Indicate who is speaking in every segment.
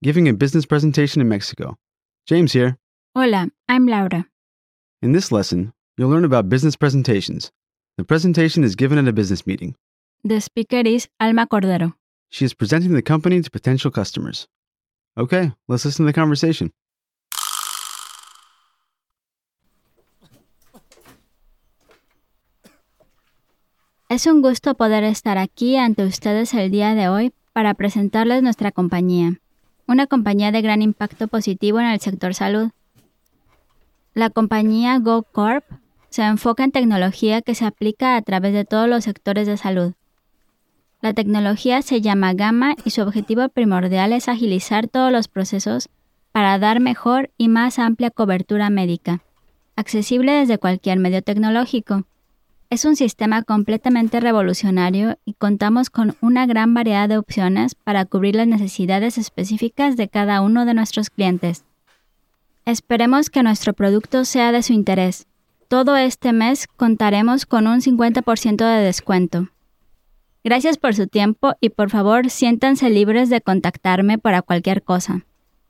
Speaker 1: giving a business presentation in Mexico. James here.
Speaker 2: Hola, I'm Laura.
Speaker 1: In this lesson, you'll learn about business presentations. The presentation is given at a business meeting.
Speaker 2: The speaker is Alma Cordero.
Speaker 1: She is presenting the company to potential customers. Okay, let's listen to the conversation.
Speaker 2: Es un gusto poder estar aquí ante ustedes el día de hoy para presentarles nuestra compañía, una compañía de gran impacto positivo en el sector salud. La compañía GoCorp se enfoca en tecnología que se aplica a través de todos los sectores de salud. La tecnología se llama Gamma y su objetivo primordial es agilizar todos los procesos para dar mejor y más amplia cobertura médica, accesible desde cualquier medio tecnológico. Es un sistema completamente revolucionario y contamos con una gran variedad de opciones para cubrir las necesidades específicas de cada uno de nuestros clientes. Esperemos que nuestro producto sea de su interés. Todo este mes contaremos con un 50% de descuento. Gracias por su tiempo y por favor siéntanse libres de contactarme para cualquier cosa.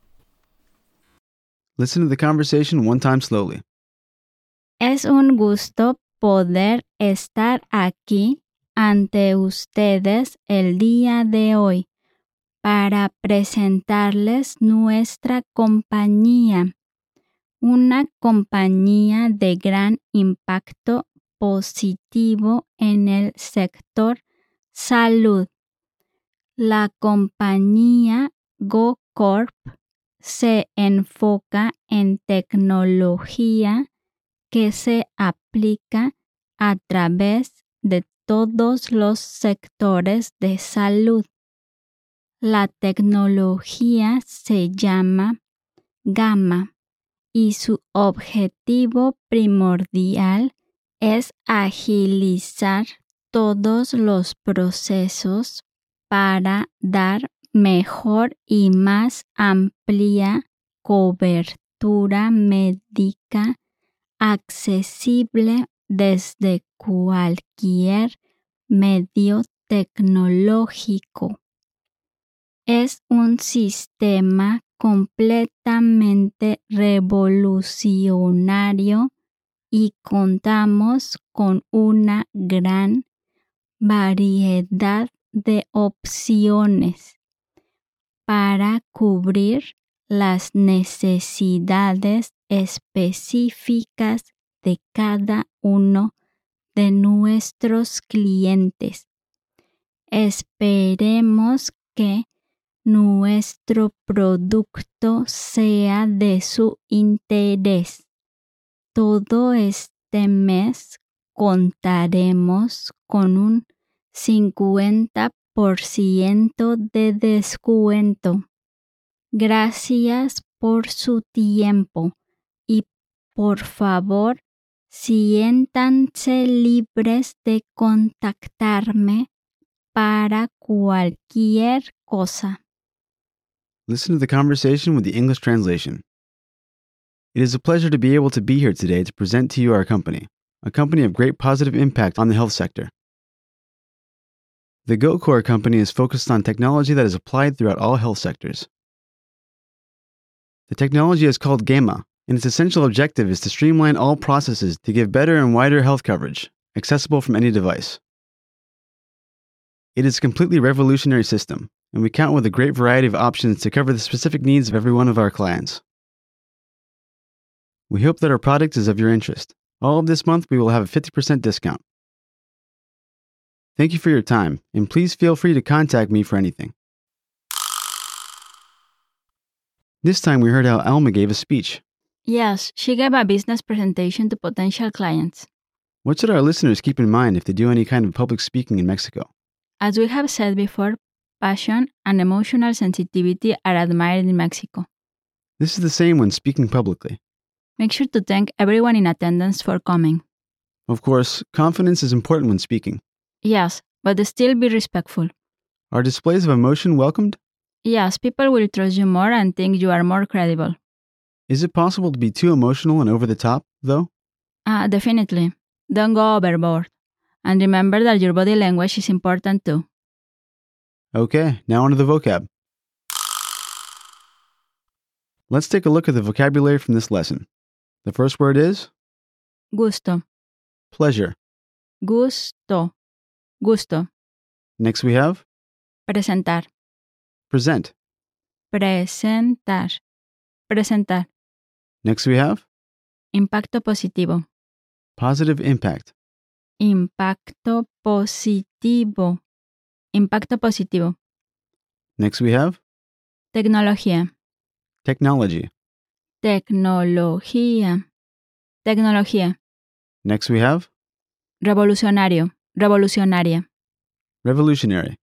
Speaker 1: Listen to the conversation one time slowly.
Speaker 2: Es un gusto poder estar aquí ante ustedes el día de hoy para presentarles nuestra compañía, una compañía de gran impacto positivo en el sector salud. La compañía GoCorp se enfoca en tecnología que se aplica a través de todos los sectores de salud. La tecnología se llama Gamma y su objetivo primordial es agilizar todos los procesos para dar mejor y más amplia cobertura médica accesible desde cualquier medio tecnológico. Es un sistema completamente revolucionario y contamos con una gran variedad de opciones para cubrir las necesidades específicas de cada uno de nuestros clientes. Esperemos que nuestro producto sea de su interés. Todo este mes contaremos con un 50% de descuento. Gracias por su tiempo y por favor siéntanse libres de contactarme para cualquier cosa.
Speaker 1: Listen to the conversation with the English translation. It is a pleasure to be able to be here today to present to you our company, a company of great positive impact on the health sector. The GoCorp company is focused on technology that is applied throughout all health sectors. The technology is called Gamma, and its essential objective is to streamline all processes to give better and wider health coverage, accessible from any device. It is a completely revolutionary system, and we count with a great variety of options to cover the specific needs of every one of our clients. We hope that our product is of your interest. All of this month, we will have a 50% discount. Thank you for your time, and please feel free to contact me for anything. This time we heard how Alma gave a speech.
Speaker 2: Yes, she gave a business presentation to potential clients.
Speaker 1: What should our listeners keep in mind if they do any kind of public speaking in Mexico?
Speaker 2: As we have said before, passion and emotional sensitivity are admired in Mexico.
Speaker 1: This is the same when speaking publicly.
Speaker 2: Make sure to thank everyone in attendance for coming.
Speaker 1: Of course, confidence is important when speaking.
Speaker 2: Yes, but still be respectful.
Speaker 1: Are displays of emotion welcomed?
Speaker 2: Yes, people will trust you more and think you are more credible.
Speaker 1: Is it possible to be too emotional and over the top, though?
Speaker 2: Definitely. Don't go overboard. And remember that your body language is important too.
Speaker 1: Okay, now on to the vocab. Let's take a look at the vocabulary from this lesson. The first word is
Speaker 2: gusto,
Speaker 1: pleasure.
Speaker 2: gusto, gusto,
Speaker 1: Next we have
Speaker 2: presentar,
Speaker 1: present.
Speaker 2: presentar, presentar,
Speaker 1: Next we have
Speaker 2: impacto positivo,
Speaker 1: positive impact.
Speaker 2: impacto positivo, impacto positivo,
Speaker 1: Next we have
Speaker 2: tecnología,
Speaker 1: technology.
Speaker 2: tecnología, tecnología,
Speaker 1: Next we have
Speaker 2: revolucionario, revolucionaria,
Speaker 1: revolutionary.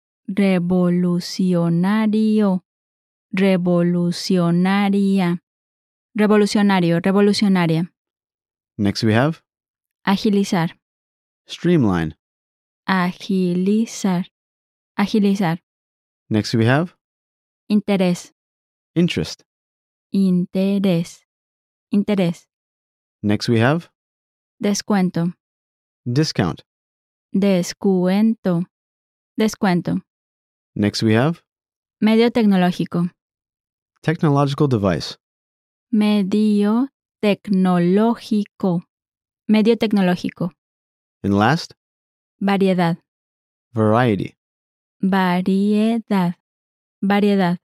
Speaker 2: revolucionario, revolucionaria, revolucionario, revolucionaria,
Speaker 1: Next we have
Speaker 2: agilizar,
Speaker 1: streamline.
Speaker 2: agilizar, agilizar,
Speaker 1: Next we have
Speaker 2: interés,
Speaker 1: interest.
Speaker 2: interés, interés,
Speaker 1: Next we have
Speaker 2: descuento,
Speaker 1: discount.
Speaker 2: descuento, descuento,
Speaker 1: Next we have
Speaker 2: medio tecnológico,
Speaker 1: technological device.
Speaker 2: medio tecnológico, medio tecnológico,
Speaker 1: And last,
Speaker 2: variedad,
Speaker 1: variety.
Speaker 2: variedad, variedad.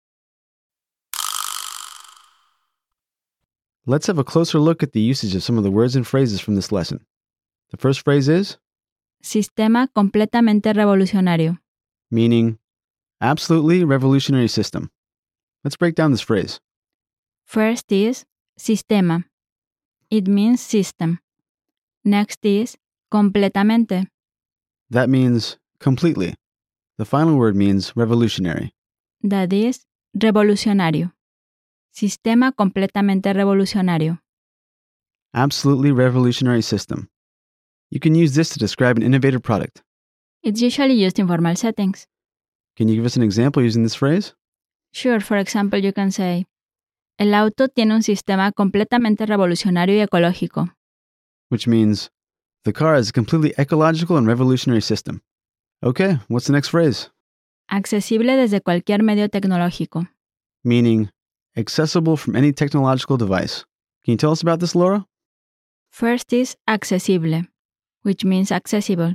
Speaker 1: Let's have a closer look at the usage of some of the words and phrases from this lesson. The first phrase is
Speaker 2: Sistema completamente revolucionario.
Speaker 1: meaning absolutely revolutionary system. Let's break down this phrase.
Speaker 2: First is sistema. It means system. Next is completamente.
Speaker 1: That means completely. The final word means revolutionary.
Speaker 2: That is revolucionario. Sistema completamente revolucionario.
Speaker 1: Absolutely revolutionary system. You can use this to describe an innovative product.
Speaker 2: It's usually used in formal settings.
Speaker 1: Can you give us an example using this phrase?
Speaker 2: Sure, for example, you can say, el auto tiene un sistema completamente revolucionario y ecológico.
Speaker 1: Which means the car has a completely ecological and revolutionary system. Okay, what's the next phrase?
Speaker 2: Accesible desde cualquier medio tecnológico.
Speaker 1: Meaning accessible from any technological device. Can you tell us about this, Laura?
Speaker 2: First is accesible, which means accessible.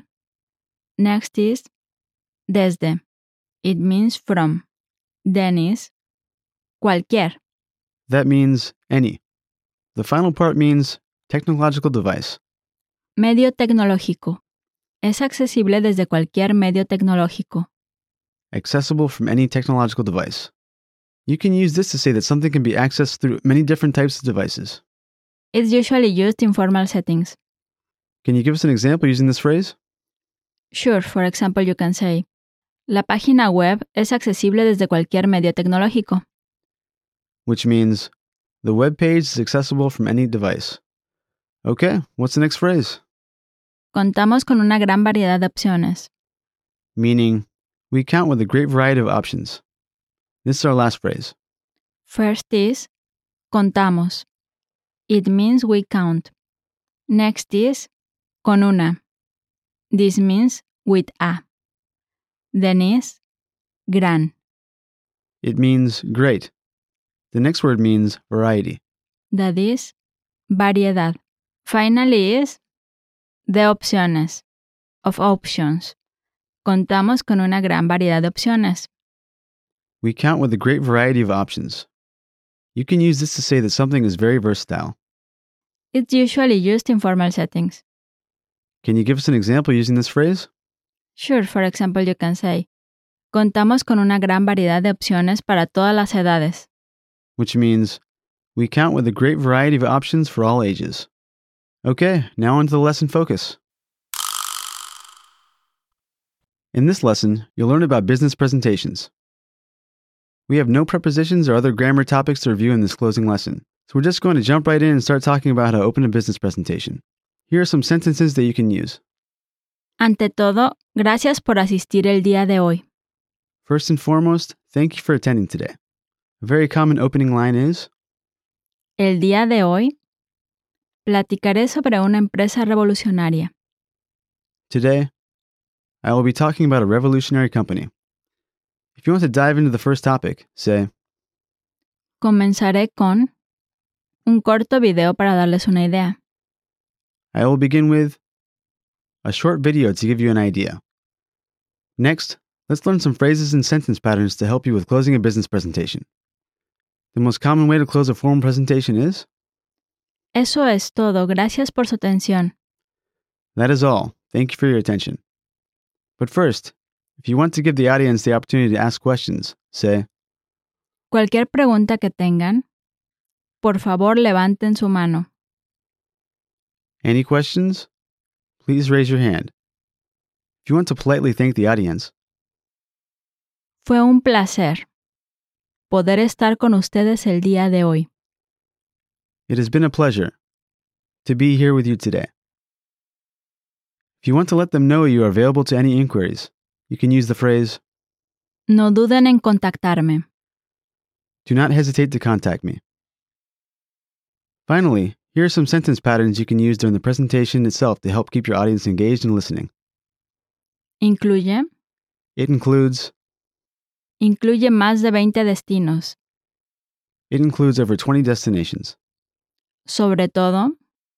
Speaker 2: Next is desde. It means from. Then is cualquier.
Speaker 1: That means any. The final part means technological device.
Speaker 2: Medio tecnológico. Es accesible desde cualquier medio tecnológico.
Speaker 1: Accessible from any technological device. You can use this to say that something can be accessed through many different types of devices.
Speaker 2: It's usually used in formal settings.
Speaker 1: Can you give us an example using this phrase?
Speaker 2: Sure, for example, you can say, la página web es accesible desde cualquier medio tecnológico.
Speaker 1: Which means the web page is accessible from any device. Okay, what's the next phrase?
Speaker 2: Contamos con una gran variedad de opciones.
Speaker 1: Meaning we count with a great variety of options. This is our last phrase.
Speaker 2: First is contamos. It means we count. Next is con una. This means with a. Then is gran.
Speaker 1: It means great. The next word means variety.
Speaker 2: That is variedad. Finally is de opciones. Of options. Contamos con una gran variedad de opciones.
Speaker 1: We count with a great variety of options. You can use this to say that something is very versatile.
Speaker 2: It's usually used in formal settings.
Speaker 1: Can you give us an example using this phrase?
Speaker 2: Sure, for example, you can say, contamos con una gran variedad de opciones para todas las edades.
Speaker 1: Which means we count with a great variety of options for all ages. Okay, now on to the lesson focus. In this lesson, you'll learn about business presentations. We have no prepositions or other grammar topics to review in this closing lesson, so we're just going to jump right in and start talking about how to open a business presentation. Here are some sentences that you can use.
Speaker 2: Ante todo, gracias por asistir el día de hoy.
Speaker 1: First and foremost, thank you for attending today. A very common opening line is,
Speaker 2: El día de hoy, platicaré sobre una empresa revolucionaria.
Speaker 1: today, I will be talking about a revolutionary company. If you want to dive into the first topic, say,
Speaker 2: Comenzaré con un corto video para darles una idea.
Speaker 1: I will begin with a short video to give you an idea. Next, let's learn some phrases and sentence patterns to help you with closing a business presentation. The most common way to close a formal presentation is,
Speaker 2: Eso es todo. Gracias por su atención.
Speaker 1: that is all. Thank you for your attention. But first, if you want to give the audience the opportunity to ask questions, say,
Speaker 2: Cualquier pregunta que tengan, por favor levanten su mano.
Speaker 1: any questions? Please raise your hand. If you want to politely thank the audience,
Speaker 2: Fue un placer poder estar con ustedes el día de hoy.
Speaker 1: it has been a pleasure to be here with you today. If you want to let them know you are available to any inquiries, you can use the phrase,
Speaker 2: No duden en contactarme.
Speaker 1: do not hesitate to contact me. Finally, here are some sentence patterns you can use during the presentation itself to help keep your audience engaged and listening.
Speaker 2: Incluye
Speaker 1: It includes
Speaker 2: más de 20 destinos.
Speaker 1: over 20 destinations.
Speaker 2: Sobre todo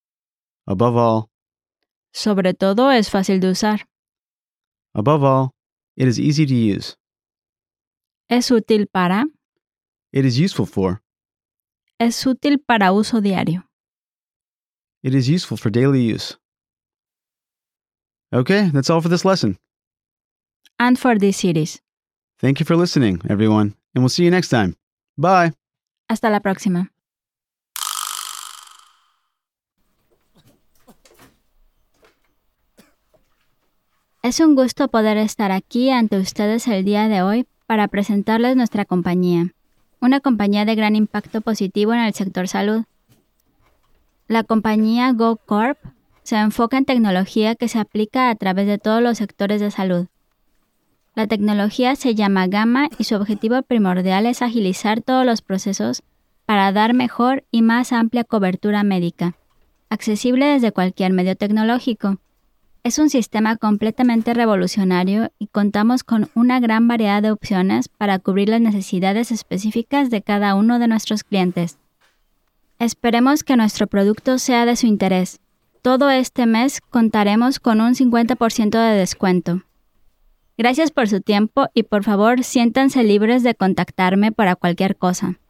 Speaker 1: Above all,
Speaker 2: es fácil de usar.
Speaker 1: it is easy to use.
Speaker 2: Es útil para,
Speaker 1: It is useful for.
Speaker 2: es útil para uso diario.
Speaker 1: It is useful for daily use. Okay, that's all for this lesson.
Speaker 2: And for this series.
Speaker 1: Thank you for listening, everyone, and we'll see you next time. Bye.
Speaker 2: Hasta la próxima. Es un gusto poder estar aquí ante ustedes el día de hoy para presentarles nuestra compañía, una compañía de gran impacto positivo en el sector salud. La compañía Go Corp se enfoca en tecnología que se aplica a través de todos los sectores de salud. La tecnología se llama Gamma y su objetivo primordial es agilizar todos los procesos para dar mejor y más amplia cobertura médica, accesible desde cualquier medio tecnológico. Es un sistema completamente revolucionario y contamos con una gran variedad de opciones para cubrir las necesidades específicas de cada uno de nuestros clientes. Esperemos que nuestro producto sea de su interés. Todo este mes contaremos con un 50% de descuento. Gracias por su tiempo y por favor siéntanse libres de contactarme para cualquier cosa.